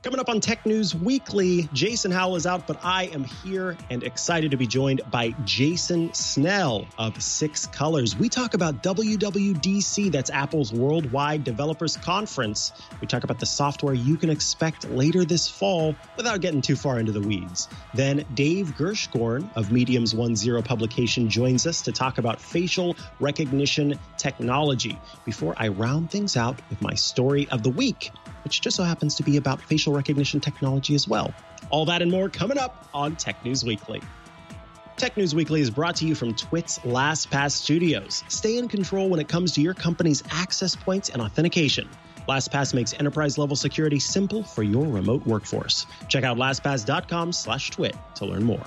Coming up on Tech News Weekly, Jason Howell is out, but I am here and excited to be joined by Jason Snell of 6 Colors. We talk about WWDC, that's Apple's Worldwide Developers Conference. We talk about the software you can expect later this fall without getting too far into the weeds. Then Dave Gershgorn of Medium's 1.0 publication joins us to talk about facial recognition technology before I round things out with my story of the week, which just so happens to be about facial recognition technology as well. All that and more coming up on Tech News Weekly. Tech News Weekly is brought to you from Twit's LastPass Studios. Stay in control when it comes to your company's access points and authentication. LastPass makes enterprise-level security simple for your remote workforce. Check out lastpass.com/twit to learn more.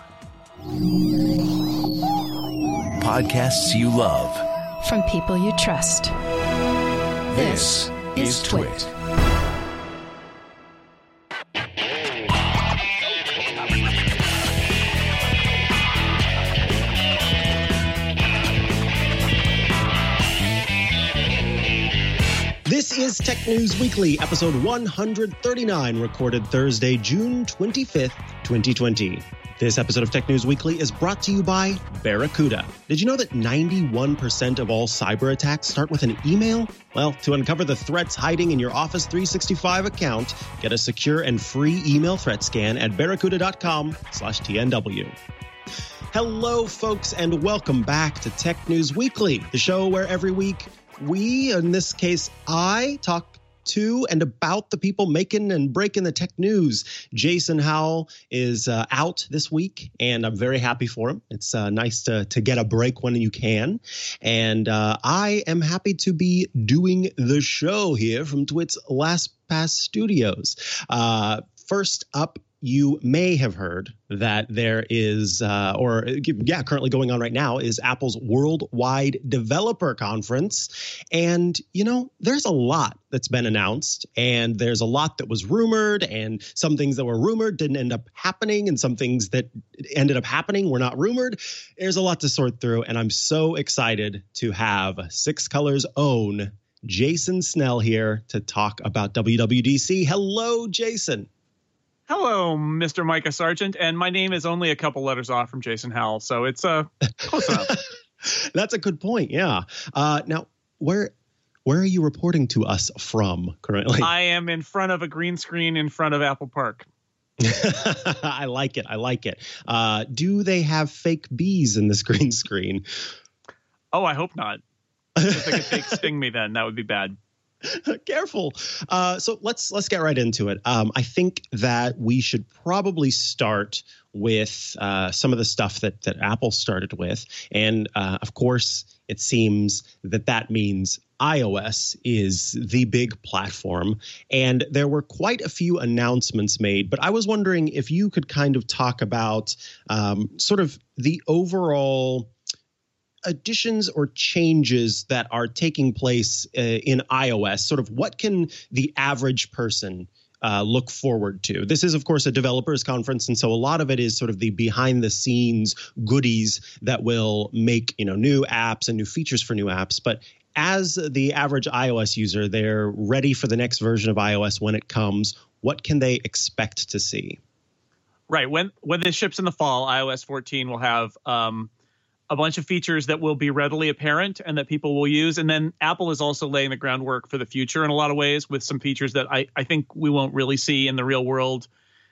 Podcasts you love. From people you trust. This is Twit. This is Tech News Weekly, episode 139, recorded Thursday, June 25th, 2020. This episode of Tech News Weekly is brought to you by Barracuda. Did you know that 91% of all cyber attacks start with an email? Well, to uncover the threats hiding in your Office 365 account, get a secure and free email threat scan at barracuda.com/TNW. Hello, folks, and welcome back to Tech News Weekly, the show where every week we, in this case, I talk to and about the people making and breaking the tech news. Jason Howell is out this week, and I'm very happy for him. It's nice to get a break when you can. And I am happy to be doing the show here from Twit's LastPass Studios. First up, you may have heard that there is, currently going on right now is Apple's Worldwide Developer Conference. And, there's a lot that's been announced, and there's a lot that was rumored, and some things that were rumored didn't end up happening, and some things that ended up happening were not rumored. There's a lot to sort through, and I'm so excited to have 6 Colors' own Jason Snell here to talk about WWDC. Hello, Jason. Hello, Mr. Micah Sargent, and my name is only a couple letters off from Jason Howell, so it's close enough. That's a good point, yeah. Now, where are you reporting to us from currently? I am in front of a green screen in front of Apple Park. I like it. Do they have fake bees in this green screen? Oh, I hope not. If they could fake sting me then, that would be bad. Careful. So let's get right into it. I think that we should probably start with some of the stuff that Apple started with. And of course, it seems that means iOS is the big platform. And there were quite a few announcements made. But I was wondering if you could kind of talk about sort of the overall additions or changes that are taking place in iOS. Sort of what can the average person look forward to? This is, of course, a developers conference, and so a lot of it is sort of the behind the scenes goodies that will make new apps and new features for new apps. But as the average iOS user, they're ready for the next version of iOS when it comes. What can they expect to see? Right. When this ships in the fall, iOS 14 will have a bunch of features that will be readily apparent and that people will use. And then Apple is also laying the groundwork for the future in a lot of ways with some features that I think we won't really see in the real world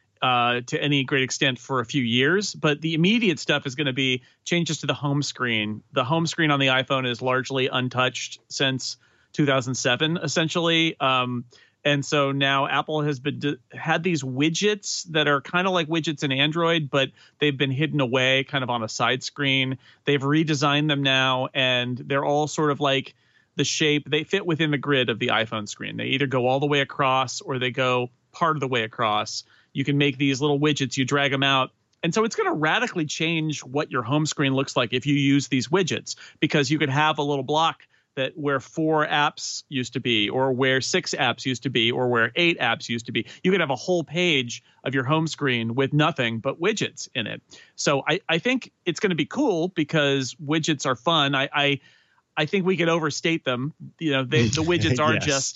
to any great extent for a few years. But the immediate stuff is going to be changes to the home screen. The home screen on the iPhone is largely untouched since 2007, essentially. And so now Apple has had these widgets that are kind of like widgets in Android, but they've been hidden away kind of on a side screen. They've redesigned them now, and they're all sort of like the shape. They fit within the grid of the iPhone screen. They either go all the way across or they go part of the way across. You can make these little widgets, you drag them out. And so it's going to radically change what your home screen looks like if you use these widgets, because you could have a little block that where 4 apps used to be, or where 6 apps used to be, or where 8 apps used to be. You could have a whole page of your home screen with nothing but widgets in it. So I think it's going to be cool because widgets are fun. I think we could overstate them. The widgets are yes. just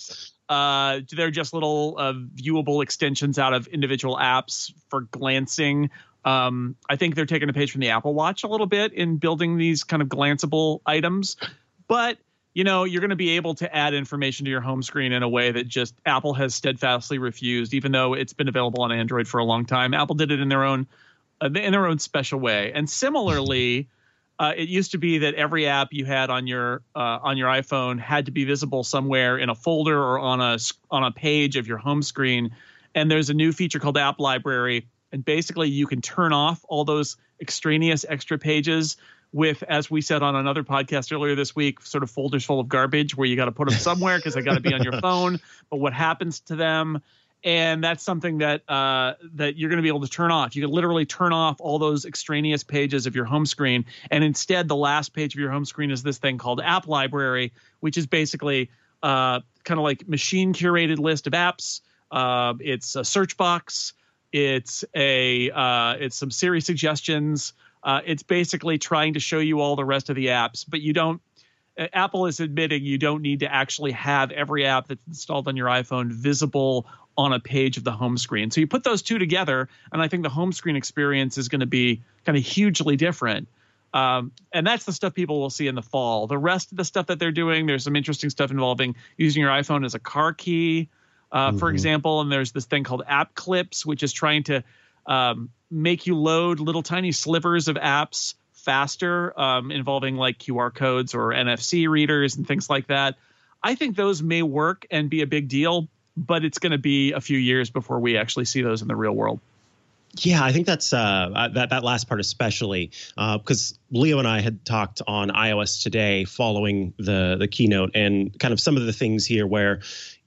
They're just little viewable extensions out of individual apps for glancing. I think they're taking a page from the Apple Watch a little bit in building these kind of glanceable items. But, you're going to be able to add information to your home screen in a way that just Apple has steadfastly refused, even though it's been available on Android for a long time. Apple did it in their own special way. And similarly, it used to be that every app you had on your iPhone had to be visible somewhere in a folder or on a page of your home screen. And there's a new feature called App Library. And basically, you can turn off all those extraneous extra pages with, as we said on another podcast earlier this week, sort of folders full of garbage where you got to put them somewhere because they got to be on your phone. But what happens to them? And that's something that you're going to be able to turn off. You can literally turn off all those extraneous pages of your home screen. And instead, the last page of your home screen is this thing called App Library, which is basically kind of like machine curated list of apps. It's a search box. It's some Siri suggestions. It's basically trying to show you all the rest of the apps, but Apple is admitting you don't need to actually have every app that's installed on your iPhone visible on a page of the home screen. So you put those two together, and I think the home screen experience is going to be kind of hugely different. And that's the stuff people will see in the fall. The rest of the stuff that they're doing, there's some interesting stuff involving using your iPhone as a car key, for example. And there's this thing called App Clips, which is trying to make you load little tiny slivers of apps faster, involving like QR codes or NFC readers and things like that. I think those may work and be a big deal, but it's going to be a few years before we actually see those in the real world. Yeah, I think that's that last part especially, because Leo and I had talked on iOS Today following the keynote, and kind of some of the things here where,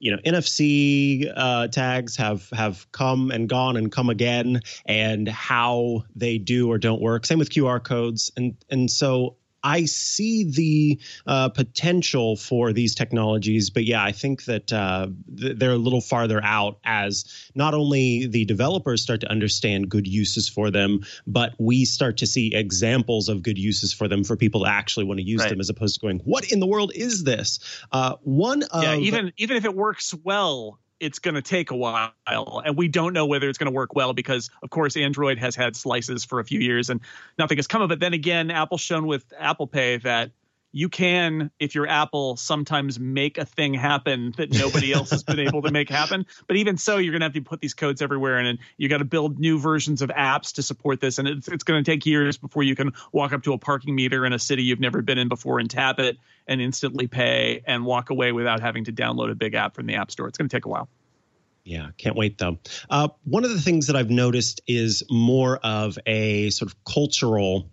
NFC tags have come and gone and come again, and how they do or don't work. Same with QR codes, and so I see the potential for these technologies, but yeah, I think that they're a little farther out as not only the developers start to understand good uses for them, but we start to see examples of good uses for them for people to actually want to use them, as opposed to going, what in the world is this? Even if it works well, it's going to take a while, and we don't know whether it's going to work well because, of course, Android has had slices for a few years and nothing has come of it. Then again, Apple's shown with Apple Pay that you can, if you're Apple, sometimes make a thing happen that nobody else has been able to make happen. But even so, you're going to have to put these codes everywhere, and you got to build new versions of apps to support this. And it's going to take years before you can walk up to a parking meter in a city you've never been in before and tap it and instantly pay and walk away without having to download a big app from the App Store. It's going to take a while. Yeah, can't wait, though. One of the things that I've noticed is more of a sort of cultural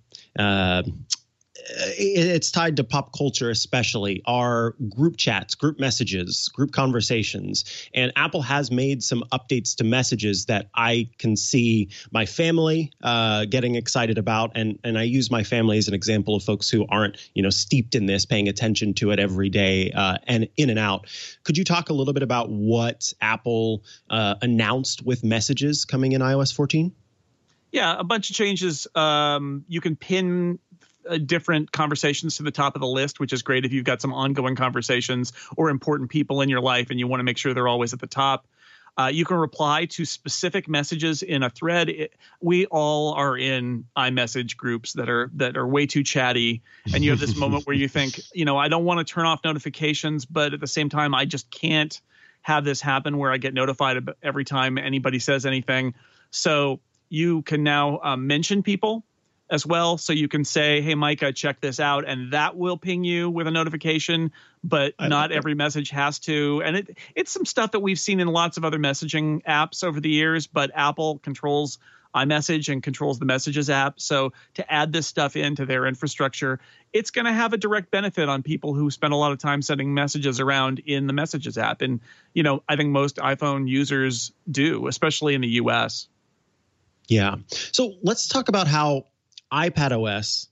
it's tied to pop culture, especially are group chats, group messages, group conversations. And Apple has made some updates to messages that I can see my family getting excited about. And I use my family as an example of folks who aren't, steeped in this, paying attention to it every day and in and out. Could you talk a little bit about what Apple announced with messages coming in iOS 14? Yeah, a bunch of changes. You can pin different conversations to the top of the list, which is great if you've got some ongoing conversations or important people in your life and you want to make sure they're always at the top. You can reply to specific messages in a thread. We all are in iMessage groups that are way too chatty, and you have this moment where you think, I don't want to turn off notifications, but at the same time, I just can't have this happen where I get notified every time anybody says anything. So you can now mention people as well. So you can say, hey, Micah, check this out. And that will ping you with a notification, but not every message has to. And it's some stuff that we've seen in lots of other messaging apps over the years, but Apple controls iMessage and controls the Messages app. So to add this stuff into their infrastructure, it's going to have a direct benefit on people who spend a lot of time sending messages around in the Messages app. And, I think most iPhone users do, especially in the US. Yeah. So let's talk about how iPadOS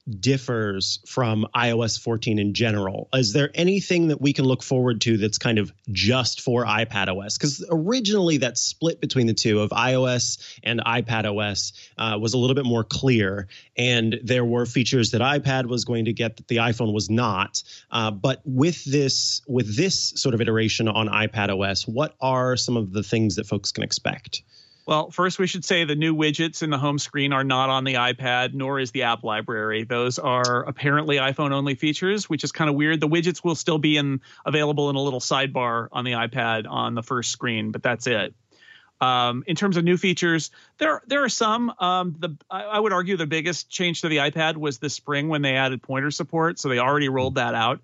differs from iOS 14 in general? Is there anything that we can look forward to that's kind of just for iPadOS? Because originally that split between the two of iOS and iPadOS was a little bit more clear, and there were features that iPad was going to get that the iPhone was not. But with this sort of iteration on iPadOS, what are some of the things that folks can expect? Well, first we should say the new widgets in the home screen are not on the iPad, nor is the app library. Those are apparently iPhone-only features, which is kind of weird. The widgets will still be available in a little sidebar on the iPad on the first screen, but that's it. In terms of new features, there are some. I would argue the biggest change to the iPad was this spring when they added pointer support, so they already rolled that out.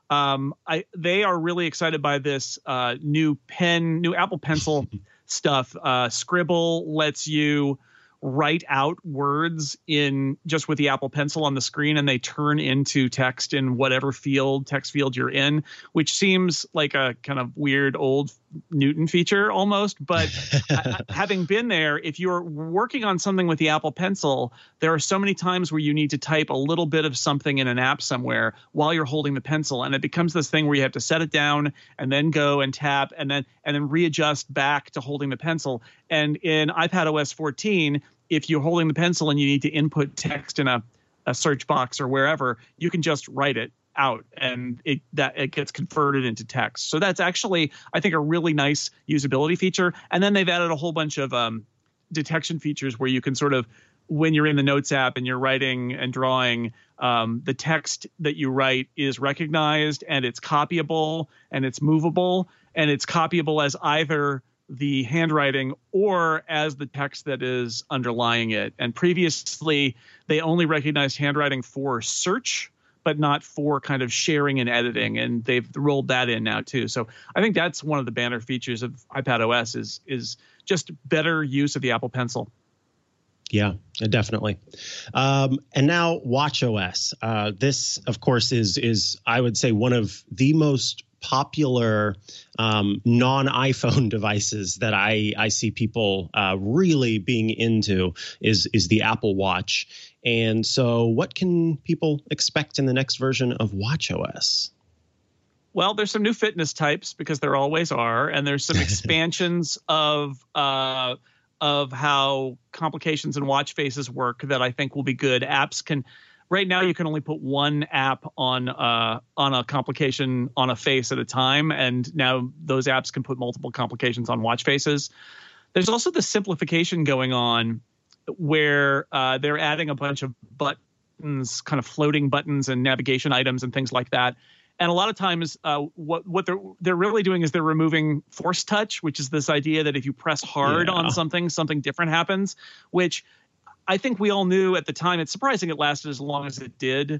They are really excited by this new Apple Pencil stuff. Scribble lets you write out words just with the Apple Pencil on the screen, and they turn into text in whatever text field you're in, which seems like a kind of weird old Newton feature almost. But having been there, if you're working on something with the Apple Pencil, there are so many times where you need to type a little bit of something in an app somewhere while you're holding the pencil, and it becomes this thing where you have to set it down and then go and tap and then readjust back to holding the pencil. And in iPadOS 14, if you're holding the pencil and you need to input text in a search box or wherever, you can just write it out and it gets converted into text. So that's actually, I think, a really nice usability feature. And then they've added a whole bunch of detection features where you can sort of, when you're in the Notes app and you're writing and drawing, the text that you write is recognized and it's copyable and it's movable, and it's copyable as either the handwriting or as the text that is underlying it. And previously, they only recognized handwriting for search, but not for kind of sharing and editing. And they've rolled that in now too. So I think that's one of the banner features of iPadOS is just better use of the Apple Pencil. Yeah, definitely. And now watchOS. This, of course, is I would say one of the most popular non-iPhone devices that I see people really being into is the Apple Watch. And so what can people expect in the next version of watchOS? Well, there's some new fitness types, because there always are, and there's some expansions of how complications in watch faces work that I think will be good. Apps can. Right now, you can only put one app on a complication on a face at a time, and now those apps can put multiple complications on watch faces. There's also the simplification going on where they're adding a bunch of buttons, kind of floating buttons and navigation items and things like that. And a lot of times what they're really doing is they're removing force touch, which is this idea that if you press hard on something different happens, which I think we all knew at the time. It's surprising it lasted as long as it did.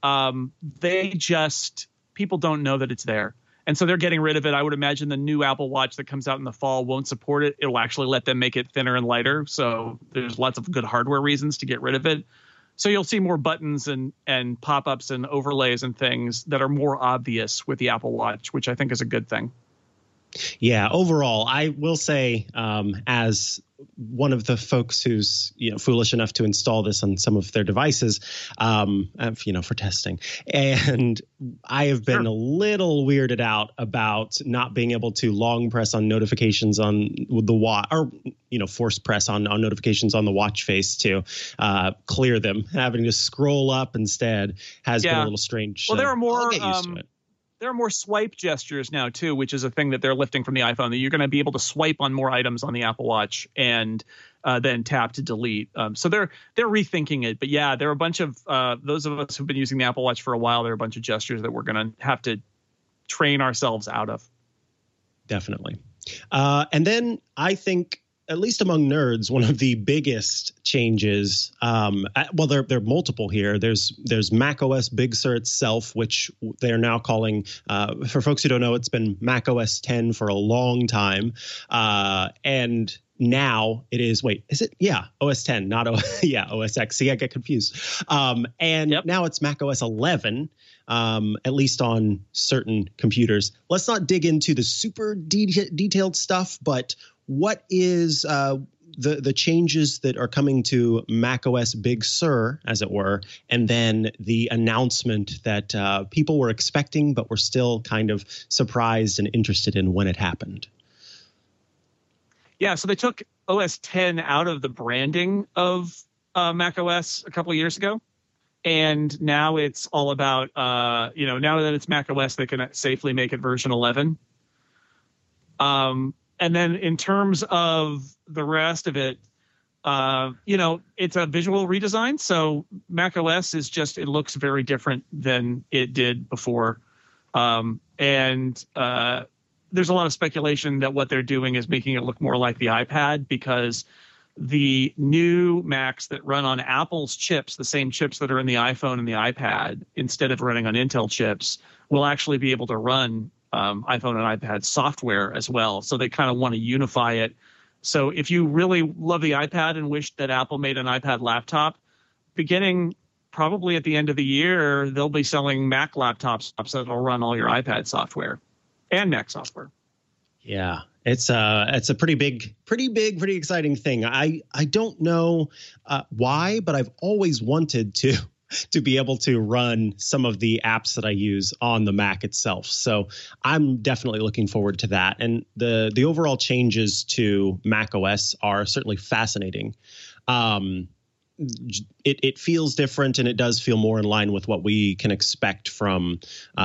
People don't know that it's there. And so they're getting rid of it. I would imagine the new Apple Watch that comes out in the fall won't support it. It'll actually let them make it thinner and lighter. So there's lots of good hardware reasons to get rid of it. So you'll see more buttons and pop-ups and overlays and things that are more obvious with the Apple Watch, which I think is a good thing. Yeah, overall, I will say, as one of the folks who's foolish enough to install this on some of their devices, for testing, and I have been a little weirded out about not being able to long press on notifications on the watch, or force press on notifications on the watch face to clear them. Having to scroll up instead has been a little strange. Well, there are more. I'll get used to it. There are more swipe gestures now, too, which is a thing that they're lifting from the iPhone, that you're going to be able to swipe on more items on the Apple Watch and then tap to delete. So they're rethinking it. But yeah, there are a bunch of those of us who've been using the Apple Watch for a while. There are a bunch of gestures that we're going to have to train ourselves out of. Definitely. And then I think, at least among nerds, one of the biggest changes, there are multiple here. There's macOS Big Sur itself, which they're now calling, for folks who don't know, it's been macOS 10 for a long time. And now it is, OS 10, not OS X. See, I get confused. Now it's macOS 11, at least on certain computers. Let's not dig into the super detailed stuff, but what is the changes that are coming to macOS Big Sur, as it were, and then the announcement that people were expecting but were still kind of surprised and interested in when it happened. Yeah, so they took OS 10 out of the branding of macOS a couple of years ago. And now it's all about, now that it's macOS, they can safely make it version 11. And then in terms of the rest of it, it's a visual redesign. So macOS is it looks very different than it did before. And there's a lot of speculation that what they're doing is making it look more like the iPad, because the new Macs that run on Apple's chips, the same chips that are in the iPhone and the iPad, instead of running on Intel chips, will actually be able to run iPhone and iPad software as well. So they kind of want to unify it. So if you really love the iPad and wish that Apple made an iPad laptop, beginning probably at the end of the year, they'll be selling Mac laptops that will run all your iPad software and Mac software. Yeah, it's a pretty exciting thing. I don't know why, but I've always wanted to be able to run some of the apps that I use on the Mac itself. So I'm definitely looking forward to that. And the overall changes to macOS are certainly fascinating. It feels different, and it does feel more in line with what we can expect from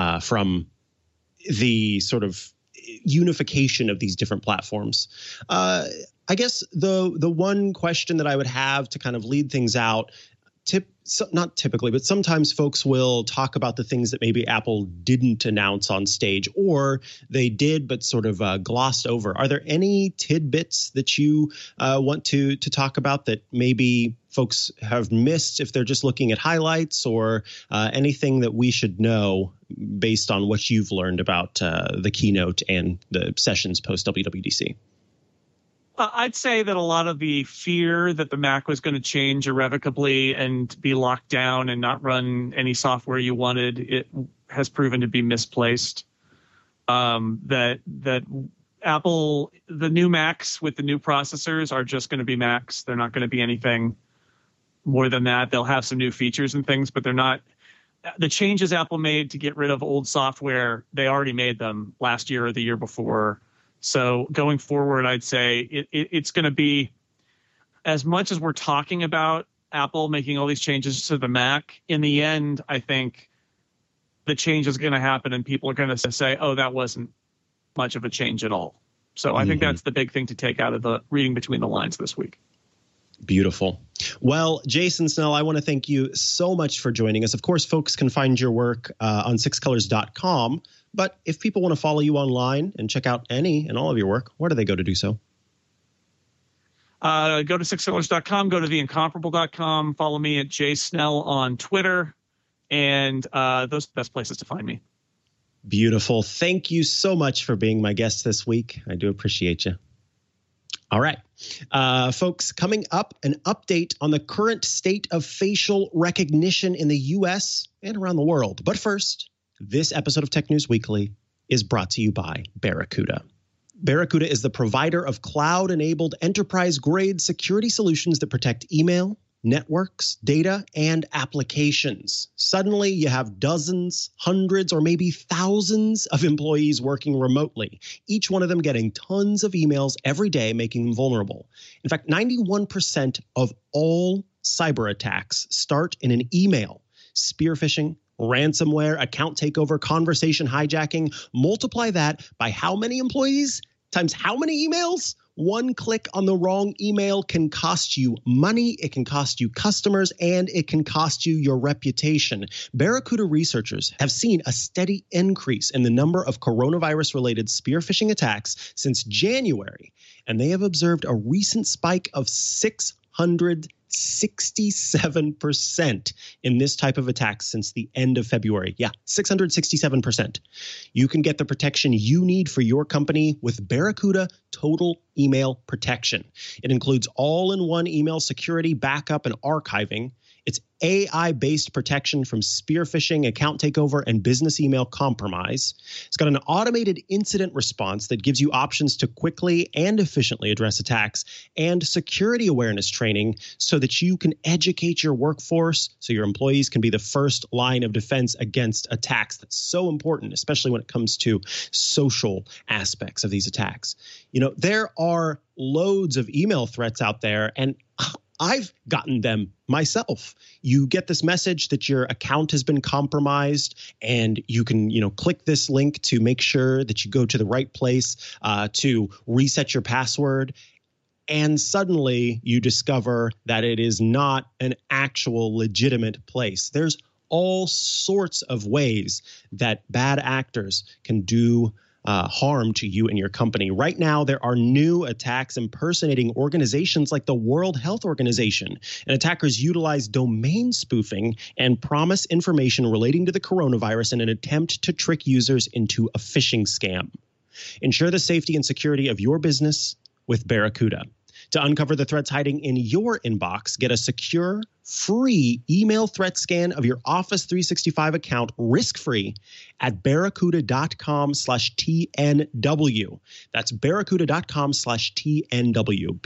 the sort of unification of these different platforms. I guess the one question that I would have to kind of lead things out, not typically, but sometimes folks will talk about the things that maybe Apple didn't announce on stage, or they did but sort of glossed over. Are there any tidbits that you want to talk about that maybe folks have missed if they're just looking at highlights, or anything that we should know based on what you've learned about the keynote and the sessions post WWDC? I'd say that a lot of the fear that the Mac was going to change irrevocably and be locked down and not run any software you wanted, it has proven to be misplaced. That Apple, the new Macs with the new processors are just going to be Macs. They're not going to be anything more than that. They'll have some new features and things, but they're not. The changes Apple made to get rid of old software, they already made them last year or the year before. So going forward, I'd say it's going to be, as much as we're talking about Apple making all these changes to the Mac, in the end, I think the change is going to happen and people are going to say, oh, that wasn't much of a change at all. So I think that's the big thing to take out of the reading between the lines this week. Beautiful. Well, Jason Snell, I want to thank you so much for joining us. Of course, folks can find your work on sixcolors.com. But if people want to follow you online and check out any and all of your work, where do they go to do so? Go to sixcolors.com, go to theincomparable.com, follow me at jsnell on Twitter, and those are the best places to find me. Beautiful. Thank you so much for being my guest this week. I do appreciate you. All right. Folks, coming up, an update on the current state of facial recognition in the U.S. and around the world. But first, this episode of Tech News Weekly is brought to you by Barracuda. Barracuda is the provider of cloud-enabled enterprise-grade security solutions that protect email, networks, data, and applications. Suddenly, you have dozens, hundreds, or maybe thousands of employees working remotely, each one of them getting tons of emails every day, making them vulnerable. In fact, 91% of all cyber attacks start in an email. Spear phishing, ransomware, account takeover, conversation hijacking. Multiply that by how many employees times how many emails? One click on the wrong email can cost you money, it can cost you customers, and it can cost you your reputation. Barracuda researchers have seen a steady increase in the number of coronavirus-related spear phishing attacks since January, and they have observed a recent spike of 667% in this type of attack since the end of February. Yeah, 667%. You can get the protection you need for your company with Barracuda Total Email Protection. It includes all-in-one email security, backup, and archiving. It's AI-based protection from spear phishing, account takeover, and business email compromise. It's got an automated incident response that gives you options to quickly and efficiently address attacks, and security awareness training so that you can educate your workforce so your employees can be the first line of defense against attacks. That's so important, especially when it comes to social aspects of these attacks. You know, there are loads of email threats out there, and I've gotten them myself. You get this message that your account has been compromised, and you can, click this link to make sure that you go to the right place to reset your password. And suddenly you discover that it is not an actual legitimate place. There's all sorts of ways that bad actors can do harm to you and your company. Right now, there are new attacks impersonating organizations like the World Health Organization, and attackers utilize domain spoofing and promise information relating to the coronavirus in an attempt to trick users into a phishing scam. Ensure the safety and security of your business with Barracuda. To uncover the threats hiding in your inbox, get a secure, free email threat scan of your Office 365 account risk-free at barracuda.com/TNW. That's barracuda.com/TNW,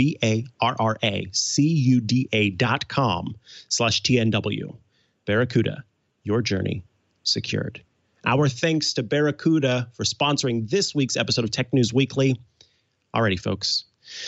barracuda.com/TNW. Barracuda, your journey secured. Our thanks to Barracuda for sponsoring this week's episode of Tech News Weekly. Alrighty, folks.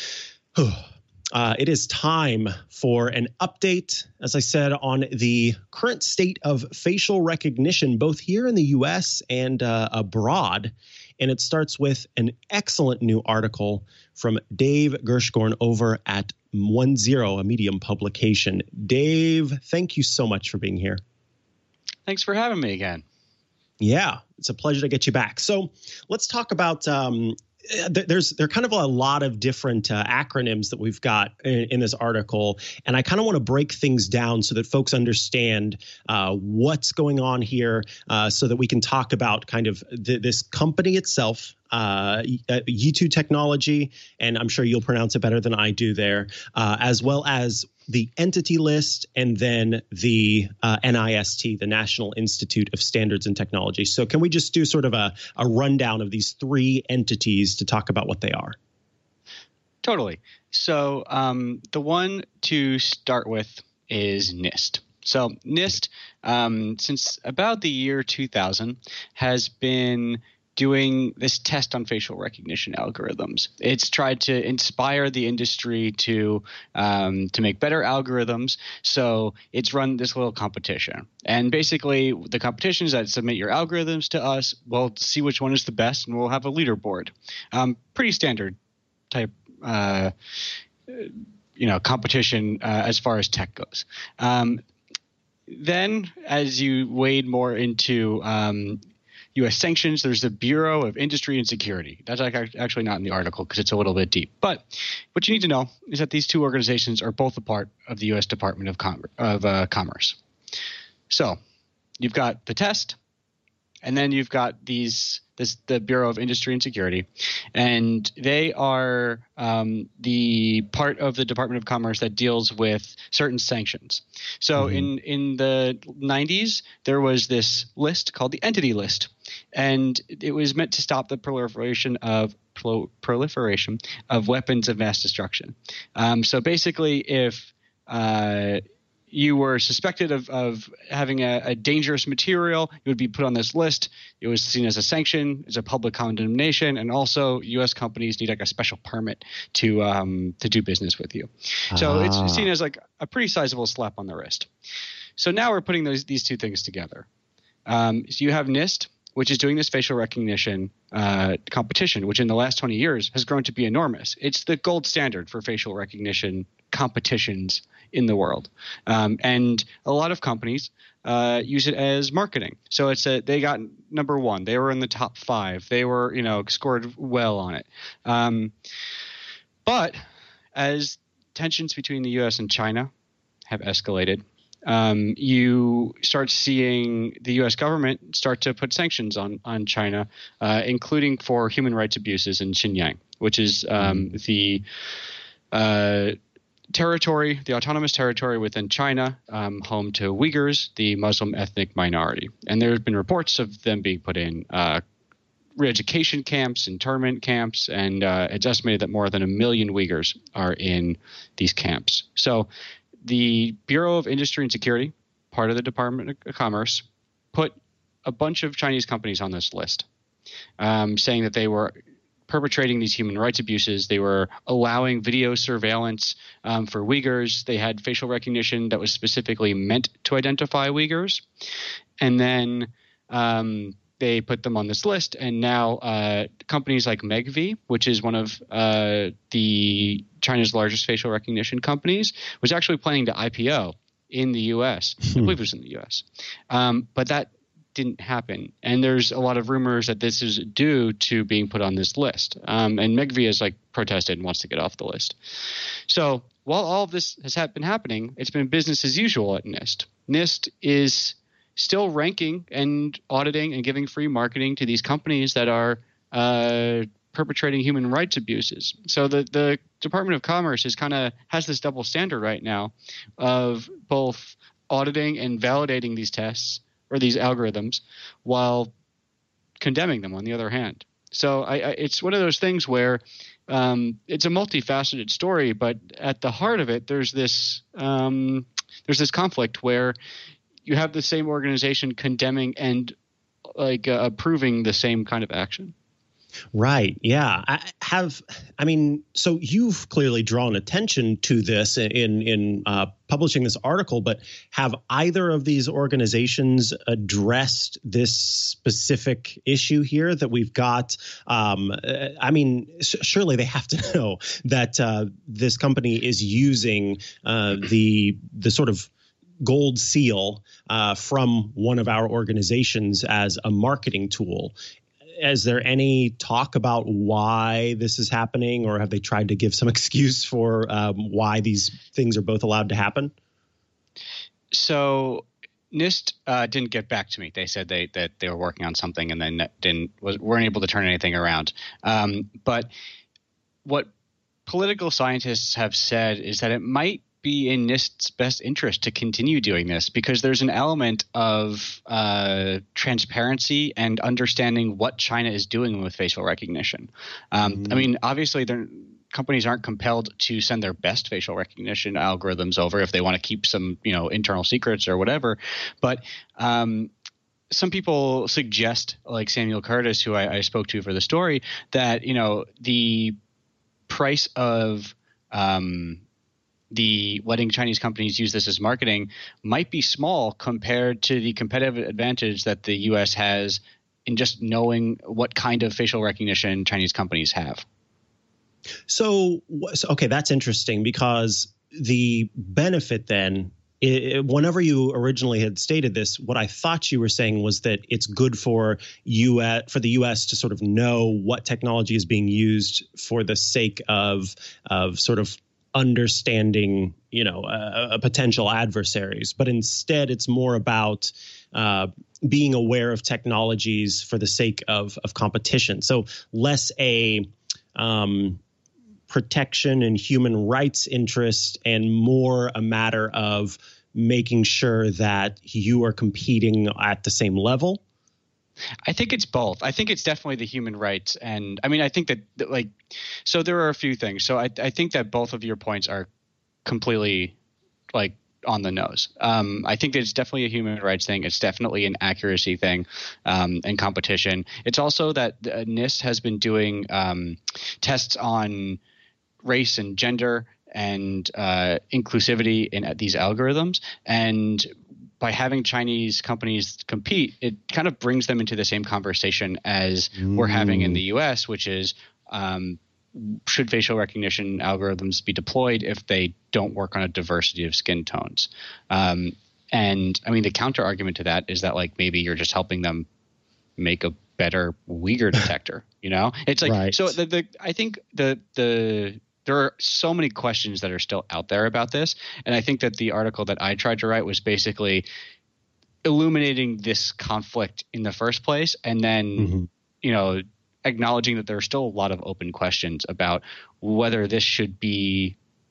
It is time for an update, as I said, on the current state of facial recognition, both here in the U.S. and abroad. And it starts with an excellent new article from Dave Gershgorn over at 10, a Medium publication. Dave, thank you so much for being here. Thanks for having me again. Yeah, it's a pleasure to get you back. So let's talk about there are kind of a lot of different acronyms that we've got in this article, and I kind of want to break things down so that folks understand what's going on here, so that we can talk about kind of this company itself, Yitu Technology, and I'm sure you'll pronounce it better than I do there, as well as the entity list, and then the NIST, the National Institute of Standards and Technology. So can we just do sort of a rundown of these three entities to talk about what they are? Totally. So the one to start with is NIST. So NIST, since about the year 2000, has been doing this test on facial recognition algorithms. It's tried to inspire the industry to make better algorithms. So it's run this little competition. And basically, the competition is that submit your algorithms to us. We'll see which one is the best, and we'll have a leaderboard. Pretty standard type competition as far as tech goes. Then, as you wade more into U.S. sanctions, there's the Bureau of Industry and Security. That's actually not in the article because it's a little bit deep. But what you need to know is that these two organizations are both a part of the U.S. Department of Commerce. So you've got the test, and then you've got the Bureau of Industry and Security, and they are the part of the Department of Commerce that deals with certain sanctions. So in the 90s, there was this list called the Entity List, and it was meant to stop the proliferation of weapons of mass destruction. So basically, if you were suspected of having a dangerous material, you would be put on this list. It was seen as a sanction, as a public condemnation, and also U.S. companies need like a special permit to do business with you. So it's seen as like a pretty sizable slap on the wrist. So now we're putting these two things together. So you have NIST, which is doing this facial recognition competition, which in the last 20 years has grown to be enormous. It's the gold standard for facial recognition competitions in the world. And a lot of companies use it as marketing. So they got number one. They were in the top 5. They were, scored well on it. But as tensions between the U.S. and China have escalated, you start seeing the U.S. government start to put sanctions on China, including for human rights abuses in Xinjiang, which is territory, the autonomous territory within China, home to Uyghurs, the Muslim ethnic minority. And there have been reports of them being put in re-education camps, internment camps, and it's estimated that more than 1 million Uyghurs are in these camps. So the Bureau of Industry and Security, part of the Department of Commerce, put a bunch of Chinese companies on this list, saying that they were perpetrating these human rights abuses. They were allowing video surveillance for Uyghurs. They had facial recognition that was specifically meant to identify Uyghurs. And then they put them on this list. And now companies like Megvii, which is one of the China's largest facial recognition companies, was actually planning to IPO in the U.S. I believe it was in the U.S. But that didn't happen. And there's a lot of rumors that this is due to being put on this list. And Megvii has protested and wants to get off the list. So while all of this has been happening, it's been business as usual at NIST. NIST is still ranking and auditing and giving free marketing to these companies that are perpetrating human rights abuses. So the Department of Commerce has this double standard right now of both auditing and validating these tests or these algorithms while condemning them on the other hand. So it's one of those things where it's a multifaceted story, but at the heart of it, there's this conflict where you have the same organization condemning and approving the same kind of action. Right. Yeah. So you've clearly drawn attention to this in publishing this article, but have either of these organizations addressed this specific issue here that we've got? Surely they have to know that this company is using the sort of gold seal from one of our organizations as a marketing tool. Is there any talk about why this is happening, or have they tried to give some excuse for why these things are both allowed to happen? So NIST didn't get back to me. They said that they were working on something and then weren't able to turn anything around. But what political scientists have said is that it might be in NIST's best interest to continue doing this because there's an element of transparency and understanding what China is doing with facial recognition. Obviously, companies aren't compelled to send their best facial recognition algorithms over if they want to keep some, internal secrets or whatever. But some people suggest, like Samuel Curtis, who I spoke to for the story, that the price of the letting Chinese companies use this as marketing might be small compared to the competitive advantage that the U.S. has in just knowing what kind of facial recognition Chinese companies have. So okay, that's interesting because the benefit then, whenever you originally had stated this, what I thought you were saying was that it's good for the U.S. to sort of know what technology is being used for the sake of sort of understanding, potential adversaries. But instead, it's more about being aware of technologies for the sake of competition. So less a protection and human rights interest and more a matter of making sure that you are competing at the same level. I think it's both. I think it's definitely the human rights. And I think that so there are a few things. So I think that both of your points are completely on the nose. I think that it's definitely a human rights thing. It's definitely an accuracy thing and competition. It's also that NIST has been doing tests on race and gender and inclusivity in these algorithms. And by having Chinese companies compete, it kind of brings them into the same conversation as we're having in the U.S., which is should facial recognition algorithms be deployed if they don't work on a diversity of skin tones? And the counter argument to that is that maybe you're just helping them make a better Uyghur detector. It's right. So I think there are so many questions that are still out there about this. And I think that the article that I tried to write was basically illuminating this conflict in the first place. And then, acknowledging that there are still a lot of open questions about whether this should be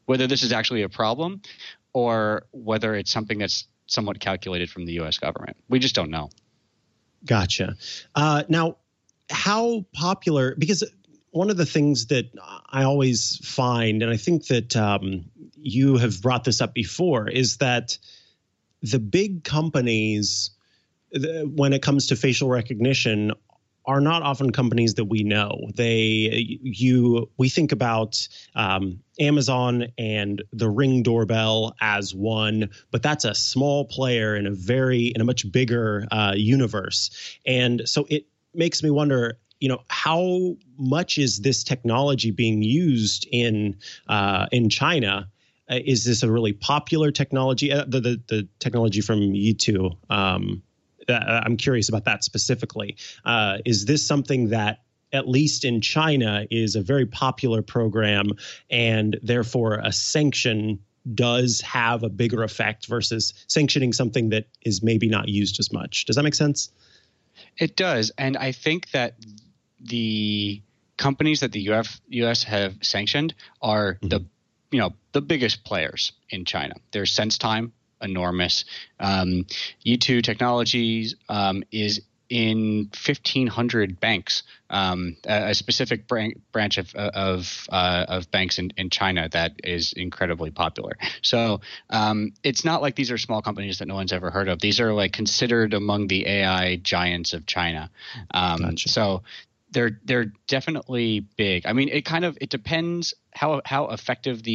whether this is actually a problem or whether it's something that's somewhat calculated from the U.S. government. We just don't know. Gotcha. Now, how popular, because one of the things that I always find, and I think that you have brought this up before, is that the big companies, when it comes to facial recognition, are not often companies that we know. We think about Amazon and the Ring doorbell as one, but that's a small player in a much bigger universe. And so it makes me wonder, how much is this technology being used in China? Is this a really popular technology? The technology from Yitu. I'm curious about that specifically. Is this something that, at least in China, is a very popular program, and therefore a sanction does have a bigger effect versus sanctioning something that is maybe not used as much? Does that make sense? It does. And I think that the companies that the U.S. have sanctioned are the biggest players in China. There's SenseTime, enormous. Yitu Technologies is in 1,500 banks, a specific branch of banks in China that is incredibly popular. So it's not like these are small companies that no one's ever heard of. These are like considered among the AI giants of China. Gotcha. So they're definitely big. I mean, it depends how effective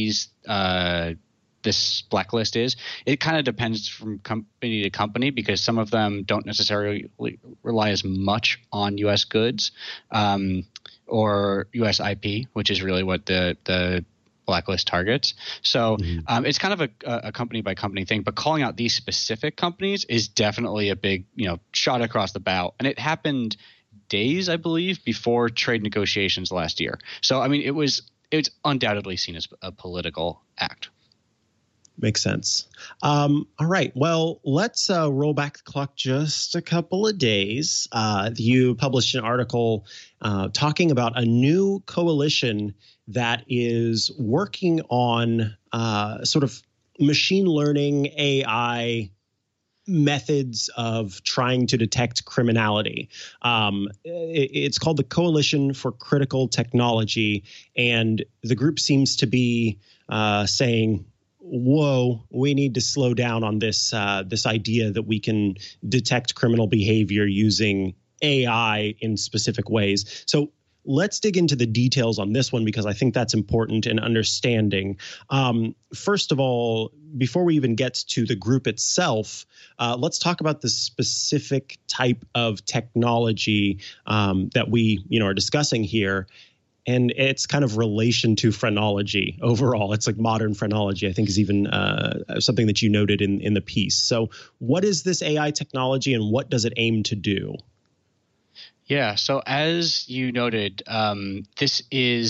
this blacklist is. It kind of depends from company to company, because some of them don't necessarily rely as much on U.S. goods or U.S. IP, which is really what the blacklist targets. So it's kind of a company by company thing. But calling out these specific companies is definitely a big shot across the bow, and it happened days, I believe, before trade negotiations last year. So I mean, it's undoubtedly seen as a political act. Makes sense. All right. Well, let's roll back the clock just a couple of days. You published an article talking about a new coalition that is working on sort of machine learning AI methods of trying to detect criminality. It's called the Coalition for Critical Technology, and the group seems to be saying, whoa, we need to slow down on this idea that we can detect criminal behavior using AI in specific ways. So let's dig into the details on this one, because I think that's important in understanding. First of all, before we even get to the group itself, let's talk about the specific type of technology that we are discussing here. And it's kind of relation to phrenology overall. It's like modern phrenology, I think, is even something that you noted in the piece. So what is this AI technology, and what does it aim to do? Yeah. So as you noted, this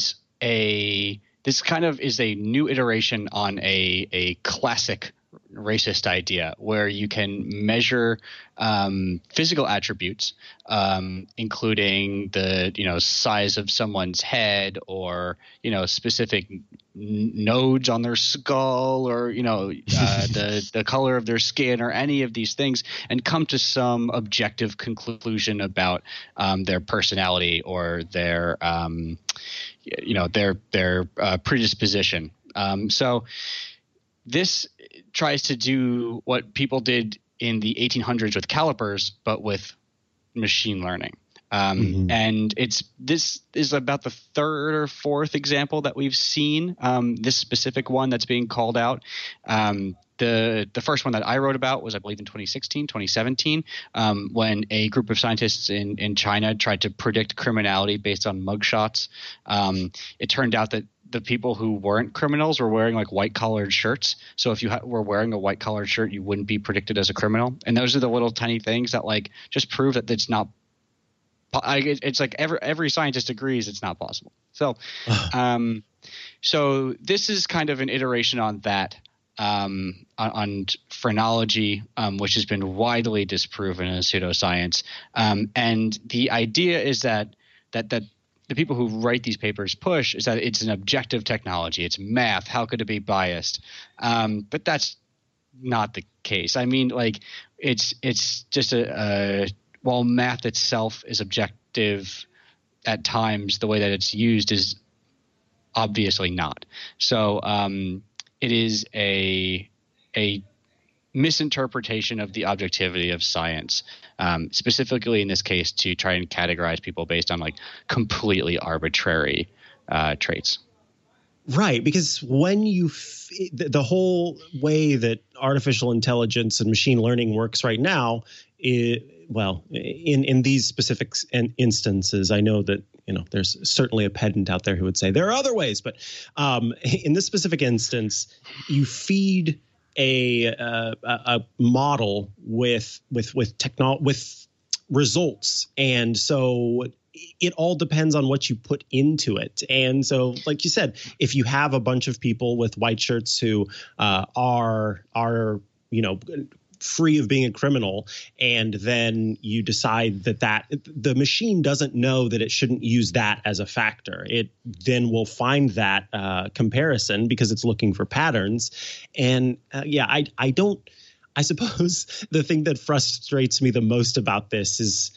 kind of is a new iteration on a classic racist idea where you can measure physical attributes, including the size of someone's head, or specific nodes on their skull, or the color of their skin, or any of these things, and come to some objective conclusion about their personality or their predisposition. So this tries to do what people did in the 1800s with calipers, but with machine learning. And this is about the third or fourth example that we've seen, this specific one that's being called out. The first one that I wrote about was, I believe, in 2017, when a group of scientists in China tried to predict criminality based on mugshots. It turned out that the people who weren't criminals were wearing like white-collared shirts. So if you were wearing a white-collared shirt, you wouldn't be predicted as a criminal. And those are the little tiny things that like just prove that it's not. It's like every scientist agrees it's not possible. So, so this is kind of an iteration on that. On phrenology, which has been widely disproven as pseudoscience. And the idea is that the people who write these papers push is that it's an objective technology. It's math. How could it be biased? But that's not the case. I mean, like it's just while math itself is objective at times, the way that it's used is obviously not. So it is a misinterpretation of the objectivity of science, specifically in this case to try and categorize people based on like completely arbitrary traits. Right, because when the whole way that artificial intelligence and machine learning works right now, in these specific instances, I know that there's certainly a pedant out there who would say there are other ways, but in this specific instance, you feed a model with results, and so it all depends on what you put into it. And so, like you said, if you have a bunch of people with white shirts who are free of being a criminal, and then you decide that the machine doesn't know that it shouldn't use that as a factor, it then will find that comparison because it's looking for patterns. And I suppose the thing that frustrates me the most about this is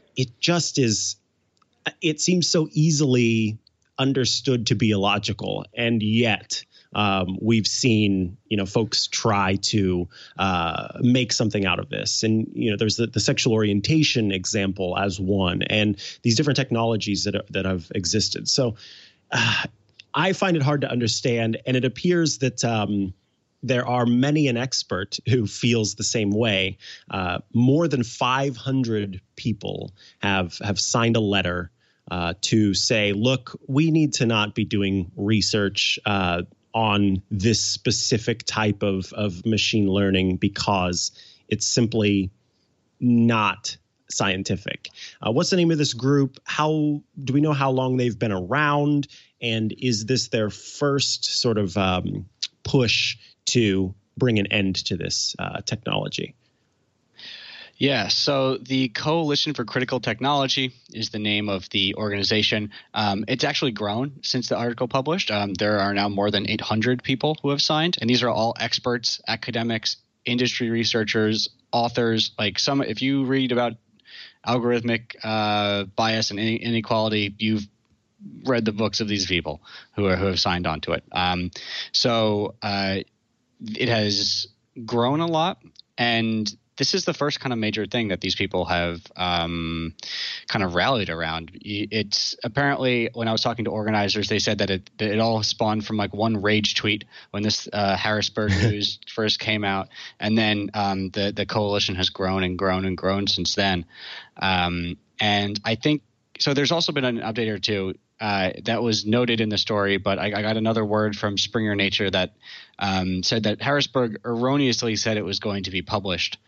it seems so easily understood to be illogical, and yet we've seen folks try to make something out of this. And there's the sexual orientation example as one, and these different technologies that have existed. So I find it hard to understand, and it appears that there are many an expert who feels the same way. More than 500 people have signed a letter to say, look, we need to not be doing research on this specific type of machine learning because it's simply not scientific. What's the name of this group? How do we know how long they've been around? And is this their first sort of push to bring an end to this technology? Yeah, so the Coalition for Critical Technology is the name of the organization. It's actually grown since the article published. There are now more than 800 people who have signed, and these are all experts, academics, industry researchers, authors. Like if you read about algorithmic bias and inequality, you've read the books of these people who have signed on to it. So it has grown a lot, and this is the first kind of major thing that these people have kind of rallied around. It's apparently, when I was talking to organizers, they said that it all spawned from like one rage tweet when this Harrisburg news first came out, and then the coalition has grown and grown and grown since then. And I think so. There's also been an update or two that was noted in the story, but I got another word from Springer Nature that said that Harrisburg erroneously said it was going to be published.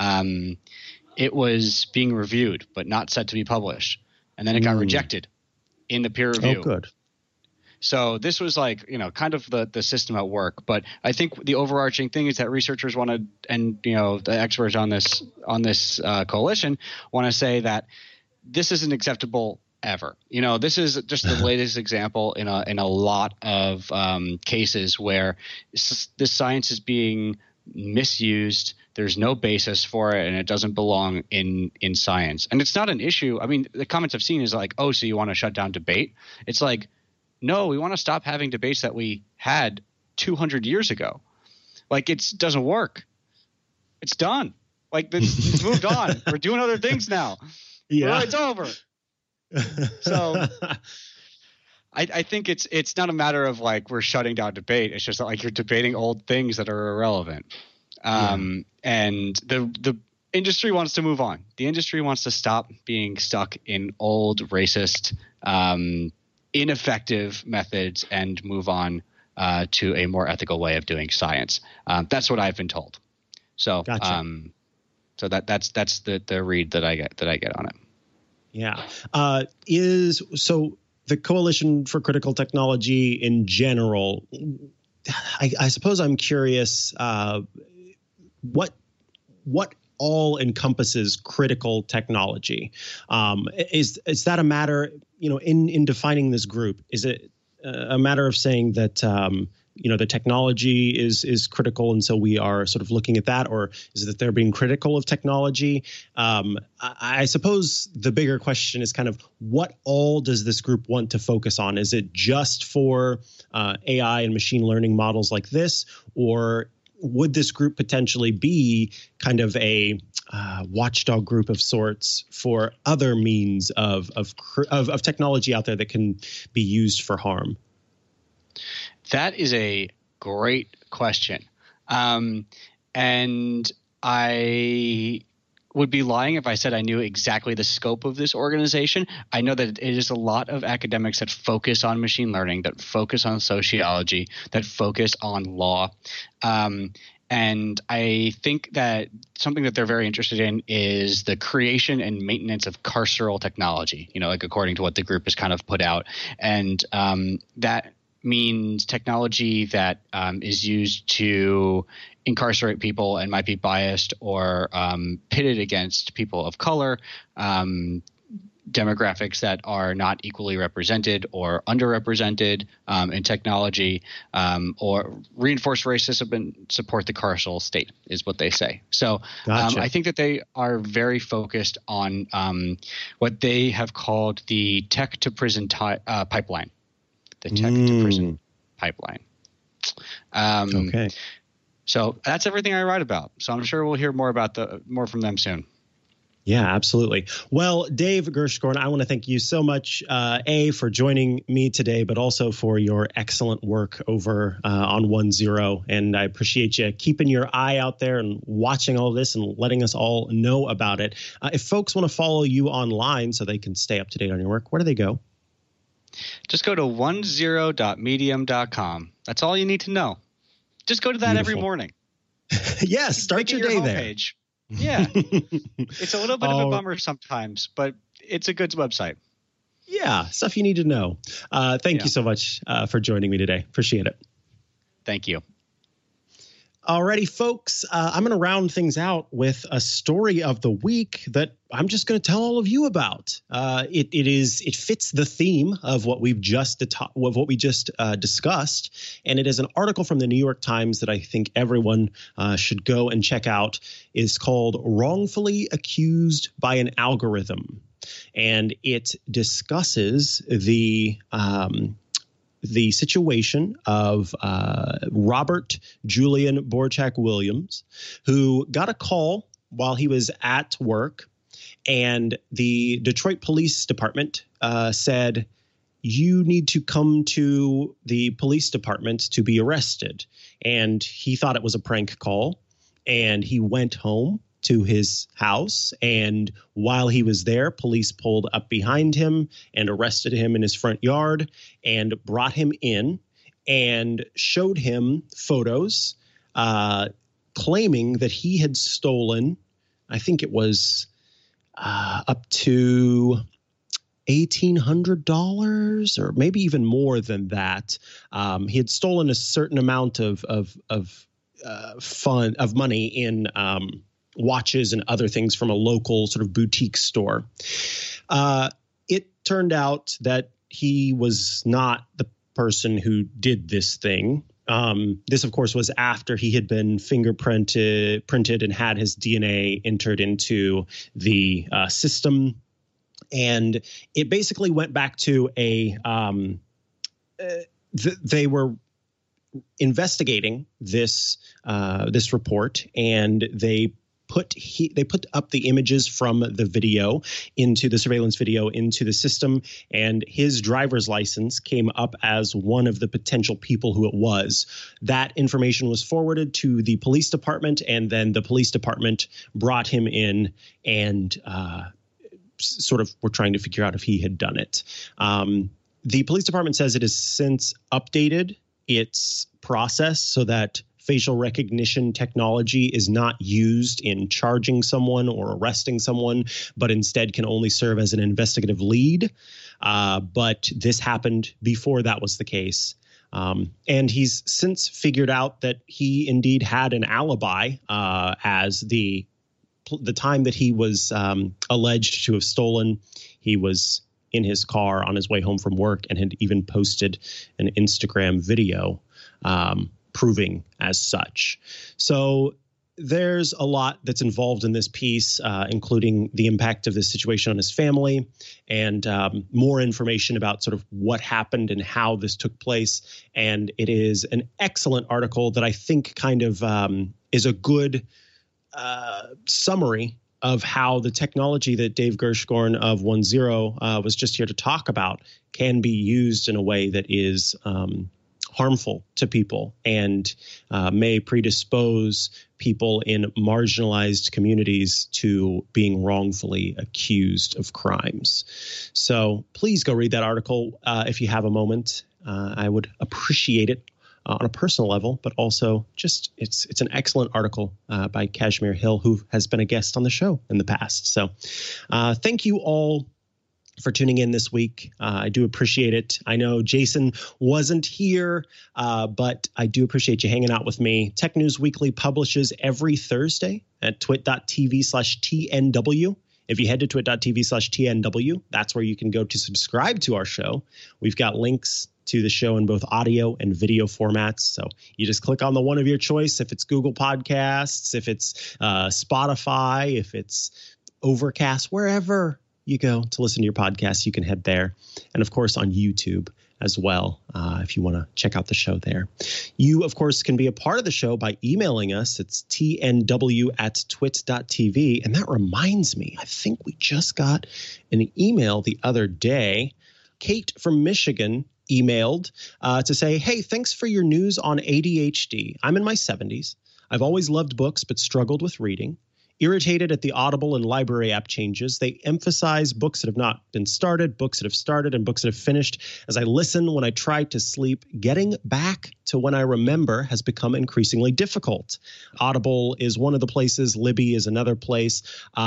It was being reviewed, but not set to be published. And then it got rejected in the peer review. Oh, good. So this was like, kind of the system at work. But I think the overarching thing is that researchers want to, and, the experts on this coalition want to say that this isn't acceptable ever. This is just the latest example in a lot of cases where this science is being misused. There's no basis for it, and it doesn't belong in science. And it's not an issue. I mean, the comments I've seen is like, oh, so you want to shut down debate? It's like, no, we want to stop having debates that we had 200 years ago. Like, it doesn't work. It's done. Like, it's moved on. We're doing other things now. Yeah, it's over. So I think it's not a matter of like we're shutting down debate. It's just that, like, you're debating old things that are irrelevant. And the industry wants to move on. The industry wants to stop being stuck in old, racist, ineffective methods and move on to a more ethical way of doing science. That's what I've been told. So, gotcha. So that's the read that I get on it. Yeah. So the Coalition for Critical Technology in general, I suppose I'm curious, what all encompasses critical technology. Is that a matter, in defining this group? Is it a matter of saying that, the technology is critical, and so we are sort of looking at that, or is it that they're being critical of technology? I suppose the bigger question is kind of what all does this group want to focus on? Is it just for AI and machine learning models like this, or would this group potentially be kind of a watchdog group of sorts for other means of technology out there that can be used for harm? That is a great question. And I would be lying if I said I knew exactly the scope of this organization. I know that it is a lot of academics that focus on machine learning, that focus on sociology, that focus on law. And I think that something that they're very interested in is the creation and maintenance of carceral technology, like according to what the group has kind of put out. And that means technology that is used to incarcerate people and might be biased or pitted against people of color, demographics that are not equally represented or underrepresented in technology, or reinforce racism and support the carceral state is what they say. So Gotcha. I think that they are very focused on what they have called the tech to prison pipeline. The tech to prison pipeline. Okay. So that's everything I write about. So I'm sure we'll hear more from them soon. Yeah, absolutely. Well, Dave Gershgorn, I want to thank you so much, for joining me today, but also for your excellent work over on 1-0. And I appreciate you keeping your eye out there and watching all this and letting us all know about it. If folks want to follow you online so they can stay up to date on your work, where do they go? Just go to 10.medium.com. That's all you need to know. Just go to that every morning. Yes, start your day there. Yeah. It's a little bit of a bummer sometimes, but it's a good website. Yeah, stuff you need to know. Thank you so much for joining me today. Appreciate it. Thank you. Alrighty, folks, I'm going to round things out with a story of the week that I'm just going to tell all of you about. It fits the theme of what we just discussed, and it is an article from the New York Times that I think everyone should go and check out. It's called "Wrongfully Accused by an Algorithm," and it discusses the situation of Robert Julian Borchak Williams, who got a call while he was at work, and the Detroit Police Department said, "You need to come to the police department to be arrested." And he thought it was a prank call, and he went home to his house, and while he was there, police pulled up behind him and arrested him in his front yard and brought him in and showed him photos claiming that he had stolen, I think it was up to $1,800 or maybe even more than that. He had stolen a certain amount of money in watches and other things from a local sort of boutique store. It turned out that he was not the person who did this thing. This, of course, was after he had been printed and had his DNA entered into the system. And it basically went back to they were investigating this report, and they put up the images from the video into the surveillance video into the system, and his driver's license came up as one of the potential people who it was. That information was forwarded to the police department, and then the police department brought him in and sort of were trying to figure out if he had done it. The police department says it has since updated its process so that facial recognition technology is not used in charging someone or arresting someone, but instead can only serve as an investigative lead. But this happened before that was the case. And he's since figured out that he indeed had an alibi as the the time that he was alleged to have stolen, he was in his car on his way home from work and had even posted an Instagram video proving as such. So there's a lot that's involved in this piece, including the impact of this situation on his family and more information about sort of what happened and how this took place. And it is an excellent article that I think kind of is a good summary of how the technology that Dave Gershgorn of 1Zero was just here to talk about can be used in a way that is harmful to people and may predispose people in marginalized communities to being wrongfully accused of crimes. So please go read that article if you have a moment. I would appreciate it on a personal level, but also just it's an excellent article by Kashmir Hill, who has been a guest on the show in the past. So thank you all for tuning in this week. I do appreciate it. I know Jason wasn't here, but I do appreciate you hanging out with me. Tech News Weekly publishes every Thursday at twit.tv/TNW. If you head to twit.tv/TNW, that's where you can go to subscribe to our show. We've got links to the show in both audio and video formats. So you just click on the one of your choice. If it's Google Podcasts, if it's Spotify, if it's Overcast, wherever you go to listen to your podcast, you can head there. And of course on YouTube as well, if you want to check out the show there. You, of course, can be a part of the show by emailing us. It's tnw@twit.tv. And that reminds me, I think we just got an email the other day. Kate from Michigan emailed to say, hey, thanks for your news on ADHD. I'm in my 70s. I've always loved books, but struggled with reading. Irritated at the Audible and library app changes. They emphasize books that have not been started, books that have started, and books that have finished. As I listen when I try to sleep, getting back to when I remember has become increasingly difficult. Audible is one of the places. Libby is another place.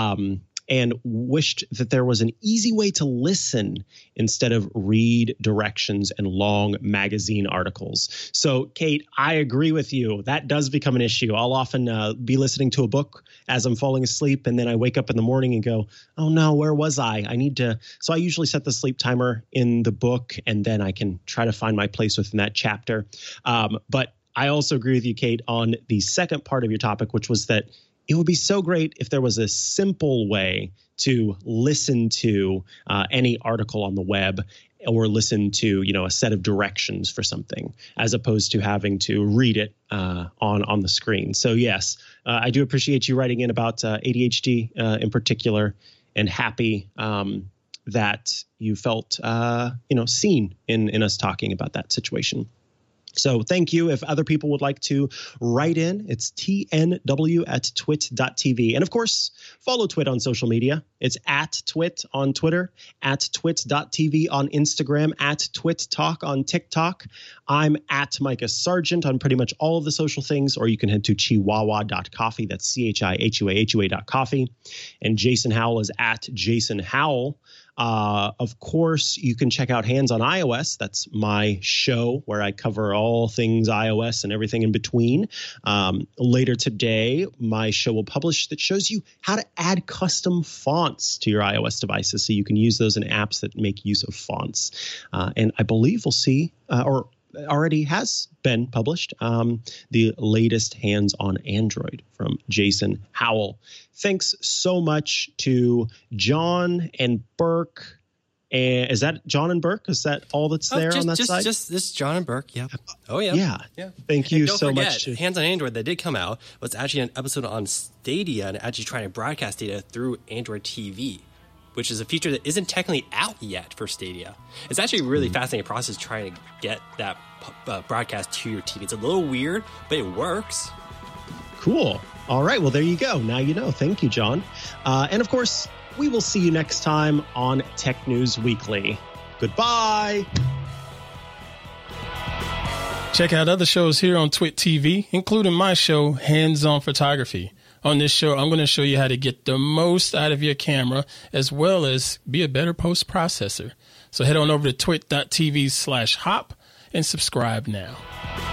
And wished that there was an easy way to listen instead of read directions and long magazine articles. So, Kate, I agree with you. That does become an issue. I'll often be listening to a book as I'm falling asleep, and then I wake up in the morning and go, oh, no, where was I? I need to. So I usually set the sleep timer in the book, and then I can try to find my place within that chapter. But I also agree with you, Kate, on the second part of your topic, which was that it would be so great if there was a simple way to listen to any article on the web or listen to, a set of directions for something, as opposed to having to read it on the screen. So, yes, I do appreciate you writing in about ADHD in particular, and happy that you felt, seen in us talking about that situation. So thank you. If other people would like to write in, it's tnw@twit.tv. And of course, follow Twit on social media. It's @Twit on Twitter, @twit.tv on Instagram, @TwitTalk on TikTok. I'm @Micah Sargent on pretty much all of the social things, or you can head to chihuahua.coffee. That's CHIHUAHUA.coffee. And Jason Howell is @Jason Howell. Of course, you can check out Hands on iOS. That's my show where I cover all things iOS and everything in between. Later today, my show will publish that shows you how to add custom fonts to your iOS devices, so you can use those in apps that make use of fonts. And I believe we'll see, or already has been published, the latest Hands on Android from Jason Howell. Thanks so much to John and Burke. And is that John and Burke? Is that all that's there on that side? Just this John and Burke. Yeah. Oh, yeah. Yeah. Thank you so much. much. Hands on Android that did come out was actually an episode on Stadia and actually trying to broadcast data through Android TV, which is a feature that isn't technically out yet for Stadia. It's actually a really fascinating process trying to get that broadcast to your TV. It's a little weird, but it works. Cool. All right. Well, there you go. Now you know. Thank you, John. And of course, we will see you next time on Tech News Weekly. Goodbye. Check out other shows here on Twit TV, including my show, Hands On Photography. On this show, I'm going to show you how to get the most out of your camera, as well as be a better post-processor. So head on over to twit.tv/hop and subscribe now.